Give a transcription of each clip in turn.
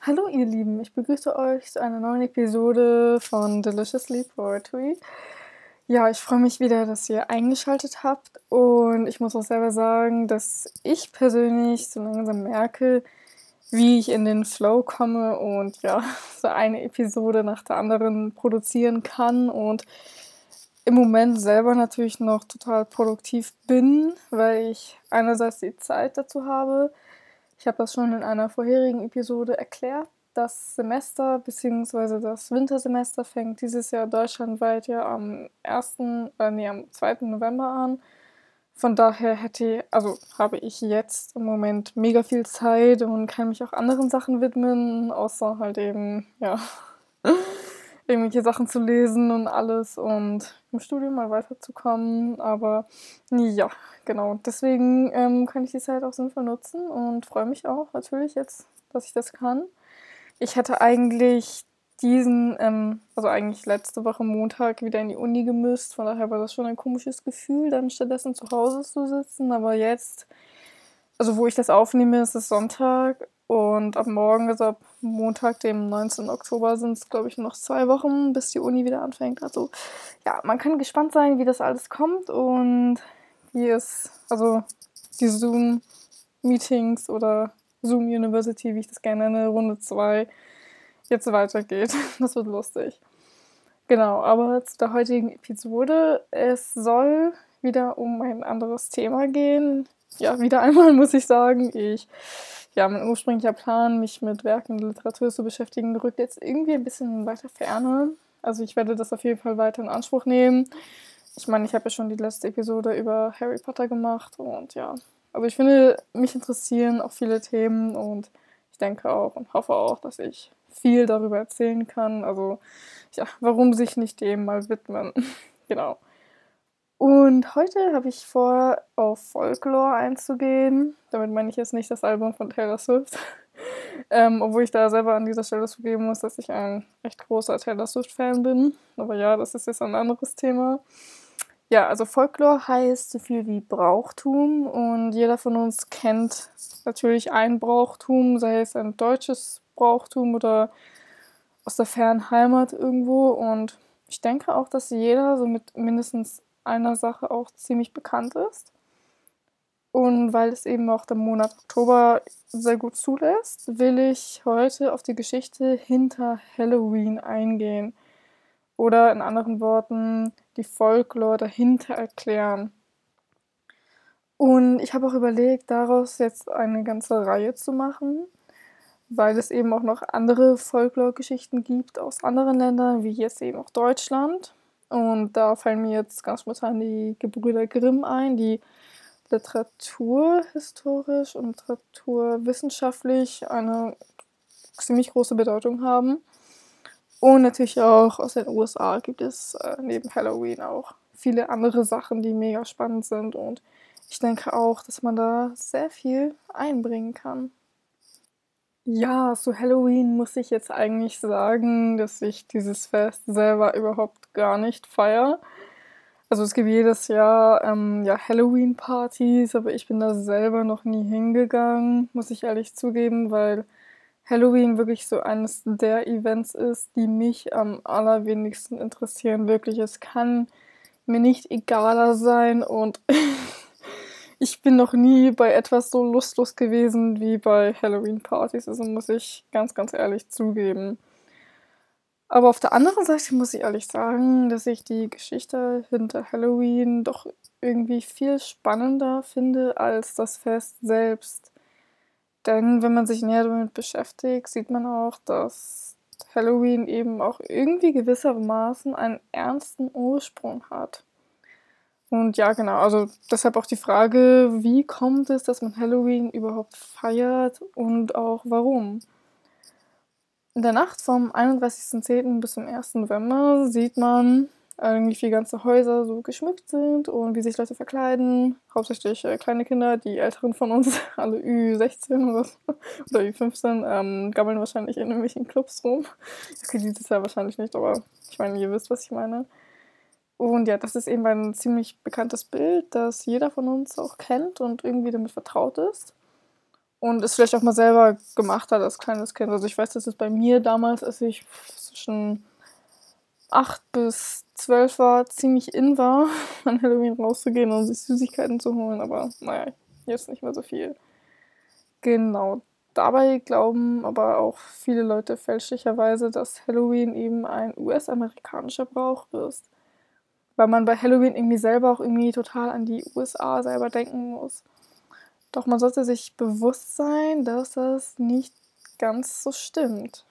Hallo ihr Lieben, ich begrüße euch zu einer neuen Episode von Deliciously Poetry. Ja, ich freue mich wieder, dass ihr eingeschaltet habt und ich muss auch selber sagen, dass ich persönlich so langsam merke, wie ich in den Flow komme und ja, so eine Episode nach der anderen produzieren kann und im Moment selber natürlich noch total produktiv bin, weil ich einerseits die Zeit dazu habe. Ich habe das schon in einer vorherigen Episode erklärt. Das Semester bzw. das Wintersemester fängt dieses Jahr deutschlandweit ja am 2. November an. Von daher habe ich jetzt im Moment mega viel Zeit und kann mich auch anderen Sachen widmen, außer halt eben, ja, irgendwelche Sachen zu lesen und alles und im Studium mal weiterzukommen. Aber ja, genau. Deswegen kann ich die Zeit auch sinnvoll nutzen und freue mich auch natürlich jetzt, dass ich das kann. Ich hätte eigentlich eigentlich letzte Woche Montag wieder in die Uni gemüsst. Von daher war das schon ein komisches Gefühl, dann stattdessen zu Hause zu sitzen. Aber jetzt, also wo ich das aufnehme, ist es Sonntag und ab morgen, also ab Montag, dem 19. Oktober, sind es, glaube ich, noch 2 Wochen, bis die Uni wieder anfängt. Also ja, man kann gespannt sein, wie das alles kommt und also die Zoom-Meetings oder Zoom University, wie ich das gerne nenne, Runde 2, jetzt weitergeht. Das wird lustig. Genau, aber zu der heutigen Episode. Es soll wieder um ein anderes Thema gehen. Ja, wieder einmal muss ich sagen, mein ursprünglicher Plan, mich mit Werken der Literatur zu beschäftigen, rückt jetzt irgendwie ein bisschen weiter Ferne. Also ich werde das auf jeden Fall weiter in Anspruch nehmen. Ich meine, ich habe ja schon die letzte Episode über Harry Potter gemacht und ja. Also ich finde, mich interessieren auch viele Themen und ich denke auch und hoffe auch, dass ich viel darüber erzählen kann. Also ja, warum sich nicht dem mal widmen? Genau. Und heute habe ich vor, auf Folklore einzugehen. Damit meine ich jetzt nicht das Album von Taylor Swift. Obwohl ich da selber an dieser Stelle zugeben muss, dass ich ein echt großer Taylor Swift-Fan bin. Aber ja, das ist jetzt ein anderes Thema. Ja, also Folklore heißt so viel wie Brauchtum und jeder von uns kennt natürlich ein Brauchtum, sei es ein deutsches Brauchtum oder aus der fernen Heimat irgendwo. Und ich denke auch, dass jeder so mit mindestens einer Sache auch ziemlich bekannt ist. Und weil es eben auch der Monat Oktober sehr gut zulässt, will ich heute auf die Geschichte hinter Halloween eingehen. Oder in anderen Worten, die Folklore dahinter erklären. Und ich habe auch überlegt, daraus jetzt eine ganze Reihe zu machen, weil es eben auch noch andere Folklore-Geschichten gibt aus anderen Ländern, wie jetzt eben auch Deutschland. Und da fallen mir jetzt ganz spontan die Gebrüder Grimm ein, die literaturhistorisch und literaturwissenschaftlich eine ziemlich große Bedeutung haben. Und natürlich auch aus den USA gibt es neben Halloween auch viele andere Sachen, die mega spannend sind. Und ich denke auch, dass man da sehr viel einbringen kann. Ja, zu Halloween muss ich jetzt eigentlich sagen, dass ich dieses Fest selber überhaupt gar nicht feiere. Also es gibt jedes Jahr Halloween-Partys, aber ich bin da selber noch nie hingegangen, muss ich ehrlich zugeben, weil Halloween wirklich so eines der Events ist, die mich am allerwenigsten interessieren. Wirklich, es kann mir nicht egaler sein und ich bin noch nie bei etwas so lustlos gewesen wie bei Halloween-Partys. Also muss ich ganz, ganz ehrlich zugeben. Aber auf der anderen Seite muss ich ehrlich sagen, dass ich die Geschichte hinter Halloween doch irgendwie viel spannender finde als das Fest selbst. Denn wenn man sich näher damit beschäftigt, sieht man auch, dass Halloween eben auch irgendwie gewissermaßen einen ernsten Ursprung hat. Und ja, genau, also deshalb auch die Frage, wie kommt es, dass man Halloween überhaupt feiert und auch warum? In der Nacht vom 31.10. bis zum 1. November sieht man eigentlich, wie ganze Häuser so geschmückt sind und wie sich Leute verkleiden. Hauptsächlich kleine Kinder, die Älteren von uns, alle Ü16 oder, so, oder Ü15, gammeln wahrscheinlich in irgendwelchen Clubs rum. Okay, dieses Jahr wahrscheinlich nicht, aber ich meine, ihr wisst, was ich meine. Und ja, das ist eben ein ziemlich bekanntes Bild, das jeder von uns auch kennt und irgendwie damit vertraut ist. und es vielleicht auch mal selber gemacht hat als kleines Kind. Also ich weiß, dass es bei mir damals, als ich zwischen 8 bis 12 war, ziemlich in war, an Halloween rauszugehen und sich Süßigkeiten zu holen, aber naja, jetzt nicht mehr so viel. Genau. Dabei glauben aber auch viele Leute fälschlicherweise, dass Halloween eben ein US-amerikanischer Brauch ist. Weil man bei Halloween irgendwie selber auch irgendwie total an die USA selber denken muss. Doch man sollte sich bewusst sein, dass das nicht ganz so stimmt.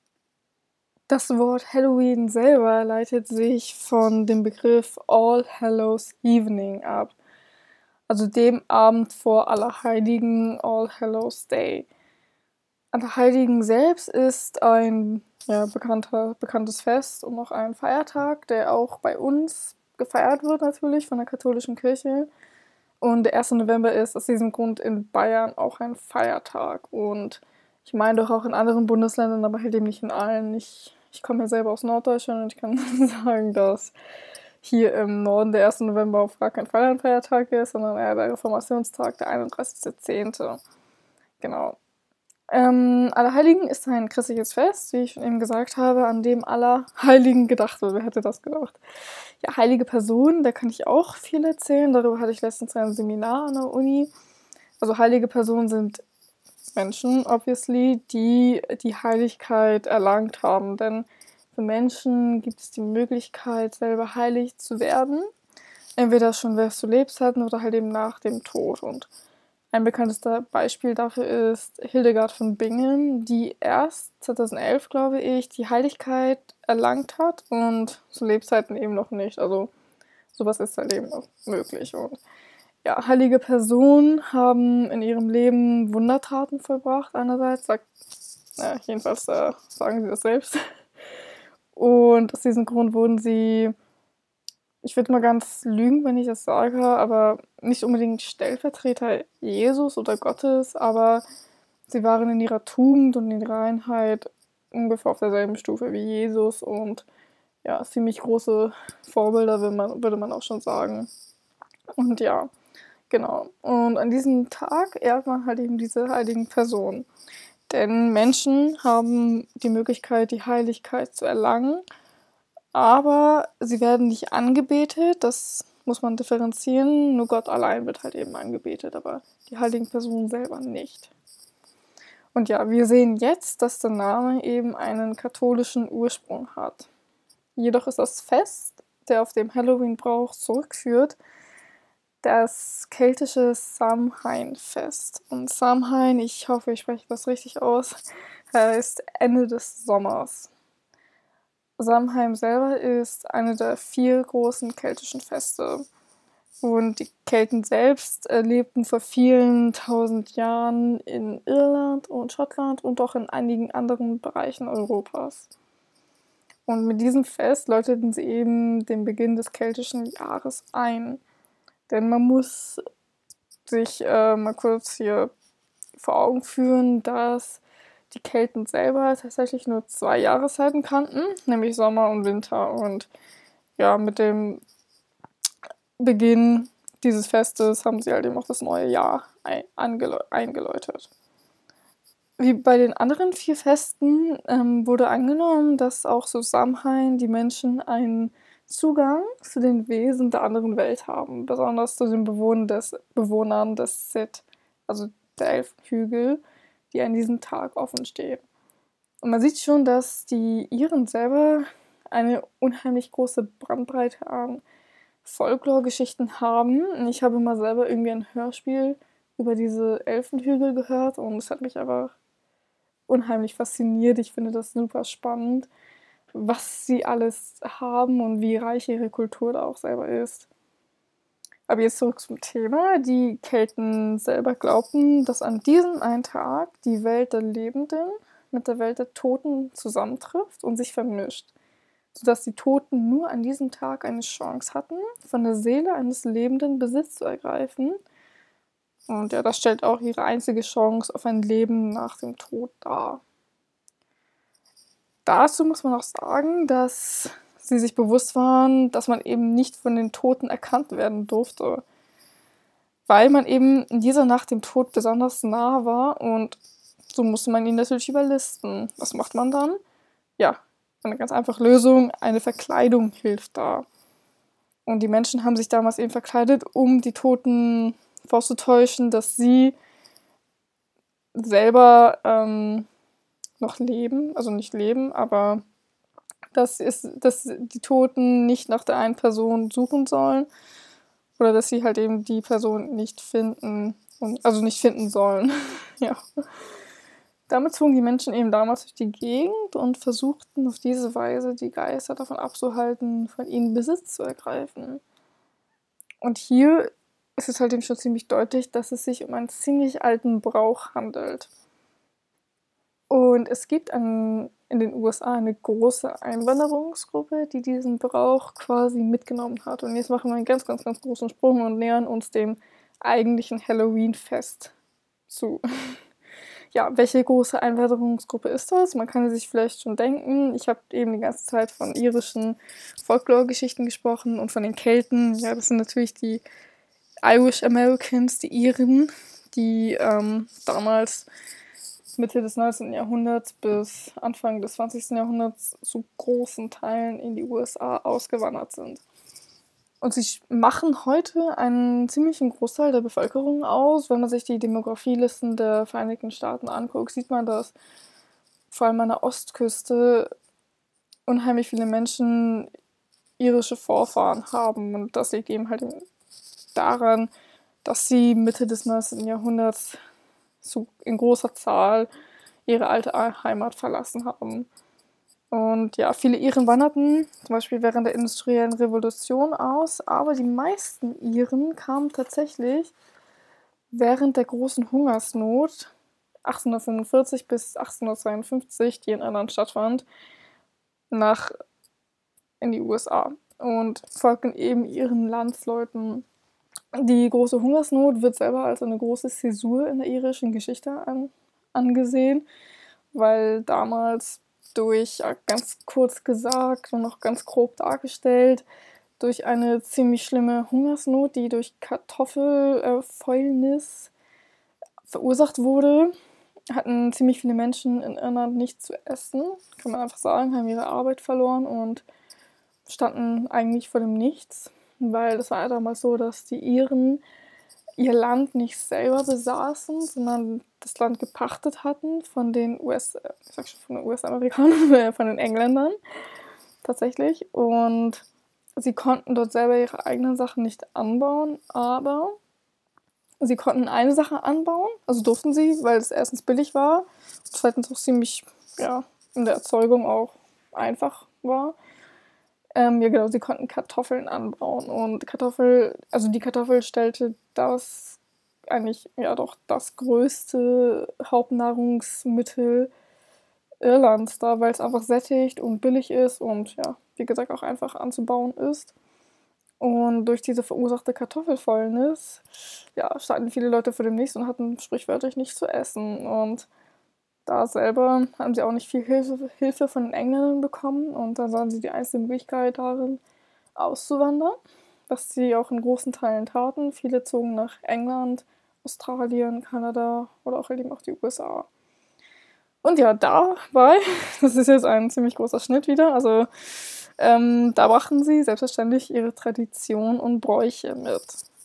Das Wort Halloween selber leitet sich von dem Begriff All Hallows Evening ab, also dem Abend vor Allerheiligen, All Hallows Day. Allerheiligen selbst ist ein bekanntes Fest und auch ein Feiertag, der auch bei uns gefeiert wird natürlich von der katholischen Kirche. Und der 1. November ist aus diesem Grund in Bayern auch ein Feiertag. Und ich meine doch auch in anderen Bundesländern, aber halt eben nicht in allen. Ich komme ja selber aus Norddeutschland und ich kann sagen, dass hier im Norden der 1. November auf gar keinen Fall ein Feiertag ist, sondern eher der Reformationstag, der 31.10. Genau. Allerheiligen ist ein christliches Fest, wie ich schon eben gesagt habe, an dem aller Heiligen gedacht wird. Wer hätte das gedacht? Ja, heilige Personen, da kann ich auch viel erzählen. Darüber hatte ich letztens ein Seminar an der Uni. Also heilige Personen sind Menschen, obviously, die die Heiligkeit erlangt haben. Denn für Menschen gibt es die Möglichkeit, selber heilig zu werden. Entweder schon während du lebst hatten oder halt eben nach dem Tod. Und ein bekanntes Beispiel dafür ist Hildegard von Bingen, die erst 2011, glaube ich, die Heiligkeit erlangt hat und zu Lebzeiten eben noch nicht. Also sowas ist halt eben auch möglich. Und ja, heilige Personen haben in ihrem Leben Wundertaten vollbracht einerseits, jedenfalls sagen sie das selbst. Und aus diesem Grund wurden sie, ich würde mal ganz lügen, wenn ich das sage, aber nicht unbedingt Stellvertreter Jesus oder Gottes, aber sie waren in ihrer Tugend und in ihrer Reinheit ungefähr auf derselben Stufe wie Jesus und ja, ziemlich große Vorbilder, würde man auch schon sagen. Und ja, genau. Und an diesem Tag ehrt man halt eben diese heiligen Personen. Denn Menschen haben die Möglichkeit, die Heiligkeit zu erlangen, aber sie werden nicht angebetet, das muss man differenzieren. Nur Gott allein wird halt eben angebetet, aber die heiligen Personen selber nicht. Und ja, wir sehen jetzt, dass der Name eben einen katholischen Ursprung hat. Jedoch ist das Fest, der auf dem Halloween-Brauch zurückführt, das keltische Samhain-Fest. Und Samhain, ich hoffe, ich spreche das richtig aus, heißt Ende des Sommers. Samhain selber ist eine der 4 großen keltischen Feste. Und die Kelten selbst lebten vor vielen tausend Jahren in Irland und Schottland und auch in einigen anderen Bereichen Europas. Und mit diesem Fest läuteten sie eben den Beginn des keltischen Jahres ein. Denn man muss sich mal kurz hier vor Augen führen, dass die Kelten selber tatsächlich nur 2 Jahreszeiten kannten, nämlich Sommer und Winter. Und ja, mit dem Beginn dieses Festes haben sie halt eben auch das neue Jahr eingeläutet. Wie bei den anderen 4 Festen wurde angenommen, dass auch so Samhain die Menschen einen Zugang zu den Wesen der anderen Welt haben, besonders zu den Bewohnern des Sith, also der Elfenhügel, die an diesem Tag offen stehen. Und man sieht schon, dass die Iren selber eine unheimlich große Bandbreite an Folklore-Geschichten haben. Ich habe mal selber irgendwie ein Hörspiel über diese Elfenhügel gehört und es hat mich einfach unheimlich fasziniert. Ich finde das super spannend, was sie alles haben und wie reich ihre Kultur da auch selber ist. Aber jetzt zurück zum Thema. Die Kelten selber glaubten, dass an diesem einen Tag die Welt der Lebenden mit der Welt der Toten zusammentrifft und sich vermischt, sodass die Toten nur an diesem Tag eine Chance hatten, von der Seele eines Lebenden Besitz zu ergreifen. Und ja, das stellt auch ihre einzige Chance auf ein Leben nach dem Tod dar. Dazu muss man auch sagen, dass sie sich bewusst waren, dass man eben nicht von den Toten erkannt werden durfte. weil man eben in dieser Nacht dem Tod besonders nah war und so musste man ihn natürlich überlisten. Was macht man dann? Ja, eine ganz einfache Lösung, eine Verkleidung hilft da. Und die Menschen haben sich damals eben verkleidet, um die Toten vorzutäuschen, dass sie selber noch leben, also nicht leben, aber dass die Toten nicht nach der einen Person suchen sollen oder dass sie halt eben die Person nicht finden, also nicht finden sollen. Ja. Damit zogen die Menschen eben damals durch die Gegend und versuchten auf diese Weise die Geister davon abzuhalten, von ihnen Besitz zu ergreifen. Und hier ist es halt eben schon ziemlich deutlich, dass es sich um einen ziemlich alten Brauch handelt. Und es gibt in den USA eine große Einwanderungsgruppe, die diesen Brauch quasi mitgenommen hat. Und jetzt machen wir einen ganz, ganz, ganz großen Sprung und nähern uns dem eigentlichen Halloween-Fest zu. Ja, welche große Einwanderungsgruppe ist das? Man kann sich vielleicht schon denken. Ich habe eben die ganze Zeit von irischen Folklore-Geschichten gesprochen und von den Kelten. Ja, das sind natürlich die Irish Americans, die Iren, die damals Mitte des 19. Jahrhunderts bis Anfang des 20. Jahrhunderts zu großen Teilen in die USA ausgewandert sind. Und sie machen heute einen ziemlichen Großteil der Bevölkerung aus. Wenn man sich die Demografielisten der Vereinigten Staaten anguckt, sieht man, dass vor allem an der Ostküste unheimlich viele Menschen irische Vorfahren haben. Und das liegt eben halt daran, dass sie Mitte des 19. Jahrhunderts in großer Zahl ihre alte Heimat verlassen haben. Und ja, viele Iren wanderten zum Beispiel während der industriellen Revolution aus, aber die meisten Iren kamen tatsächlich während der großen Hungersnot 1845 bis 1852, die in Irland stattfand, in die USA und folgten eben ihren Landsleuten. Die große Hungersnot wird selber als eine große Zäsur in der irischen Geschichte angesehen, weil damals ganz kurz gesagt und noch ganz grob dargestellt, durch eine ziemlich schlimme Hungersnot, die durch Kartoffelfäulnis verursacht wurde, hatten ziemlich viele Menschen in Irland nichts zu essen, kann man einfach sagen, haben ihre Arbeit verloren und standen eigentlich vor dem Nichts. Weil das war ja damals so, dass die Iren ihr Land nicht selber besaßen, sondern das Land gepachtet hatten von den US-Amerikanern, von den Engländern tatsächlich. Und sie konnten dort selber ihre eigenen Sachen nicht anbauen, aber sie konnten eine Sache anbauen, also durften sie, weil es erstens billig war, zweitens auch ziemlich, ja, in der Erzeugung auch einfach war. Ja genau, sie konnten Kartoffeln anbauen und die Kartoffel stellte das eigentlich, ja doch, das größte Hauptnahrungsmittel Irlands dar, weil es einfach sättigt und billig ist und ja, wie gesagt, auch einfach anzubauen ist. Und durch diese verursachte Kartoffelfäulnis, ja, standen viele Leute vor dem Nichts und hatten sprichwörtlich nichts zu essen. Und da selber haben sie auch nicht viel Hilfe von den Engländern bekommen und da sahen sie die einzige Möglichkeit darin, auszuwandern, was sie auch in großen Teilen taten. Viele zogen nach England, Australien, Kanada oder auch eben auch die USA. Und ja, dabei, das ist jetzt ein ziemlich großer Schnitt wieder, also da brachten sie selbstverständlich ihre Tradition und Bräuche mit.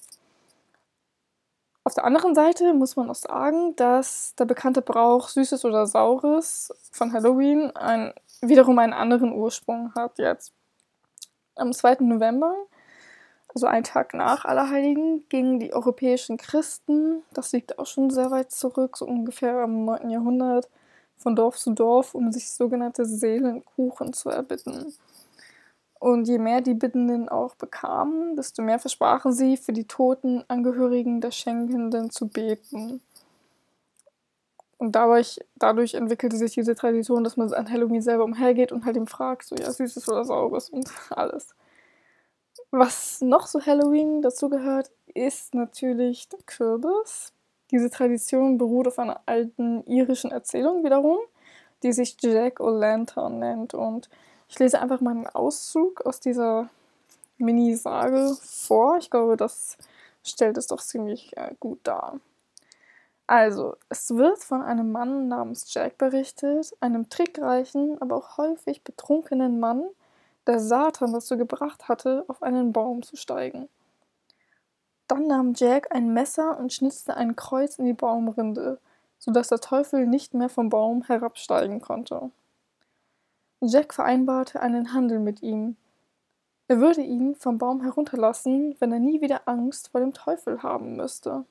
Auf der anderen Seite muss man auch sagen, dass der bekannte Brauch Süßes oder Saures von Halloween wiederum einen anderen Ursprung hat jetzt. Am 2. November, also einen Tag nach Allerheiligen, gingen die europäischen Christen, das liegt auch schon sehr weit zurück, so ungefähr im 9. Jahrhundert, von Dorf zu Dorf, um sich sogenannte Seelenkuchen zu erbitten. Und je mehr die Bittenden auch bekamen, desto mehr versprachen sie, für die toten Angehörigen der Schenkenden zu beten. Und dadurch entwickelte sich diese Tradition, dass man an Halloween selber umhergeht und halt ihm fragt, so ja, Süßes oder Saures und alles. Was noch zu Halloween dazugehört, ist natürlich der Kürbis. Diese Tradition beruht auf einer alten irischen Erzählung wiederum, die sich Jack-o'-Lantern nennt. Und ich lese einfach mal einen Auszug aus dieser Mini-Sage vor. Ich glaube, das stellt es doch ziemlich gut dar. Also, es wird von einem Mann namens Jack berichtet, einem trickreichen, aber auch häufig betrunkenen Mann, der Satan dazu gebracht hatte, auf einen Baum zu steigen. Dann nahm Jack ein Messer und schnitzte ein Kreuz in die Baumrinde, sodass der Teufel nicht mehr vom Baum herabsteigen konnte. Jack vereinbarte einen Handel mit ihm. Er würde ihn vom Baum herunterlassen, wenn er nie wieder Angst vor dem Teufel haben müsste.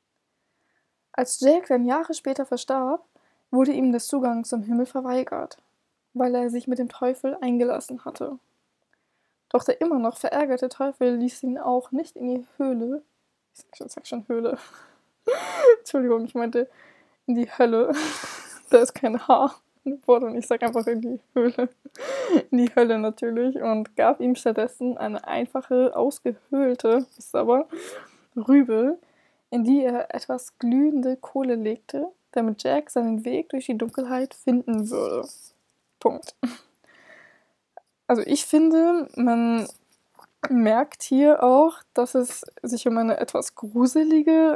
Als Jack dann Jahre später verstarb, wurde ihm der Zugang zum Himmel verweigert, weil er sich mit dem Teufel eingelassen hatte. Doch der immer noch verärgerte Teufel ließ ihn auch nicht in die Höhle. Ich sag schon Höhle. Entschuldigung, ich meinte in die Hölle. Da ist kein H im Wort und ich sag einfach in die Höhle. In die Hölle natürlich und gab ihm stattdessen eine einfache, ausgehöhlte, ist aber, Rübe, in die er etwas glühende Kohle legte, damit Jack seinen Weg durch die Dunkelheit finden würde. Punkt. Also ich finde, man merkt hier auch, dass es sich um einen etwas gruseligen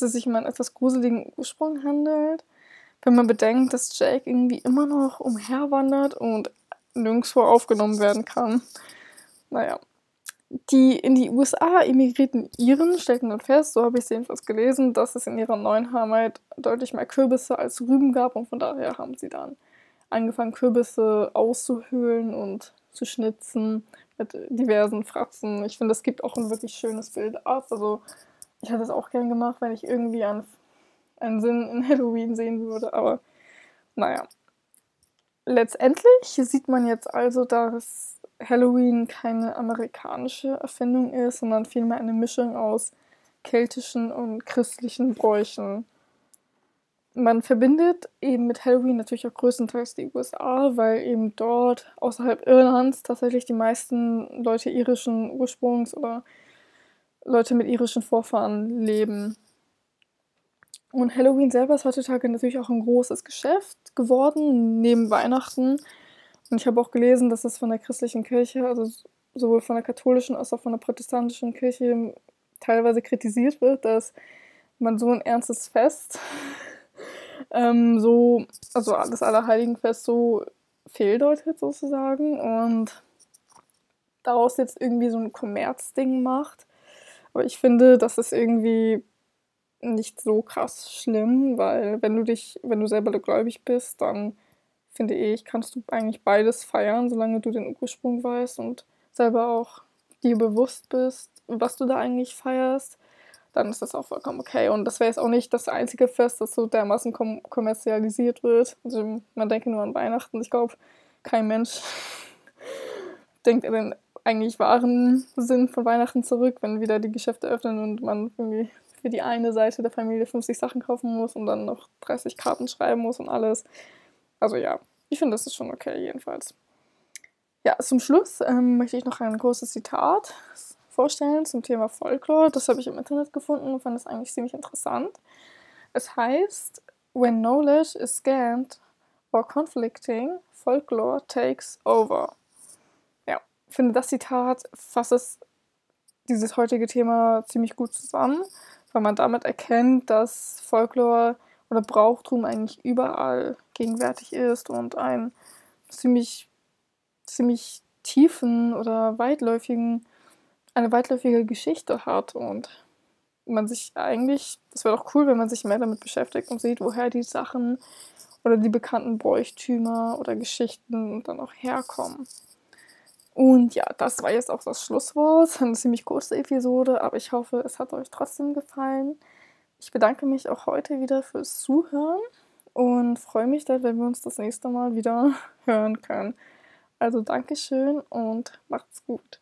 Ursprung handelt, wenn man bedenkt, dass Jake irgendwie immer noch umherwandert und nirgendwo aufgenommen werden kann. Naja. Die in die USA emigrierten Iren stellten dann fest, so habe ich es jedenfalls gelesen, dass es in ihrer neuen Heimat deutlich mehr Kürbisse als Rüben gab und von daher haben sie dann angefangen, Kürbisse auszuhöhlen und zu schnitzen mit diversen Fratzen. Ich finde, das gibt auch ein wirklich schönes Bild ab. Also ich hätte es auch gern gemacht, wenn ich irgendwie einen Sinn in Halloween sehen würde, aber naja. Letztendlich sieht man jetzt also, dass Halloween keine amerikanische Erfindung ist, sondern vielmehr eine Mischung aus keltischen und christlichen Bräuchen. Man verbindet eben mit Halloween natürlich auch größtenteils die USA, weil eben dort außerhalb Irlands tatsächlich die meisten Leute irischen Ursprungs oder Leute mit irischen Vorfahren leben. Und Halloween selber ist heutzutage natürlich auch ein großes Geschäft geworden, neben Weihnachten. Und ich habe auch gelesen, dass es von der christlichen Kirche, also sowohl von der katholischen als auch von der protestantischen Kirche, teilweise kritisiert wird, dass man so ein ernstes Fest, also das Allerheiligenfest so fehldeutet sozusagen und daraus jetzt irgendwie so ein Kommerzding macht. Aber ich finde, das ist irgendwie nicht so krass schlimm, weil wenn du selber gläubig bist, dann finde ich, kannst du eigentlich beides feiern, solange du den Ursprung weißt und selber auch dir bewusst bist, was du da eigentlich feierst, dann ist das auch vollkommen okay. Und das wäre jetzt auch nicht das einzige Fest, das so dermaßen kommerzialisiert wird. Also man denke nur an Weihnachten. Ich glaube, kein Mensch denkt an den eigentlich wahren Sinn von Weihnachten zurück, wenn wieder die Geschäfte öffnen und man irgendwie für die eine Seite der Familie 50 Sachen kaufen muss und dann noch 30 Karten schreiben muss und alles. Also ja, ich finde, das ist schon okay, jedenfalls. Ja, zum Schluss möchte ich noch ein großes Zitat vorstellen zum Thema Folklore. Das habe ich im Internet gefunden und fand es eigentlich ziemlich interessant. Es heißt, when knowledge is scant or conflicting, folklore takes over. Ja, ich finde, das Zitat fasst dieses heutige Thema ziemlich gut zusammen, weil man damit erkennt, dass Folklore oder Brauchtum eigentlich überall gegenwärtig ist und einen ziemlich, ziemlich tiefen oder eine weitläufige Geschichte hat und man sich eigentlich, das wäre doch cool, wenn man sich mehr damit beschäftigt und sieht, woher die Sachen oder die bekannten Bräuchtümer oder Geschichten dann auch herkommen. Und ja, das war jetzt auch das Schlusswort. Eine ziemlich kurze Episode, aber ich hoffe, es hat euch trotzdem gefallen. Ich bedanke mich auch heute wieder fürs Zuhören und freue mich dann, wenn wir uns das nächste Mal wieder hören können. Also Dankeschön und macht's gut.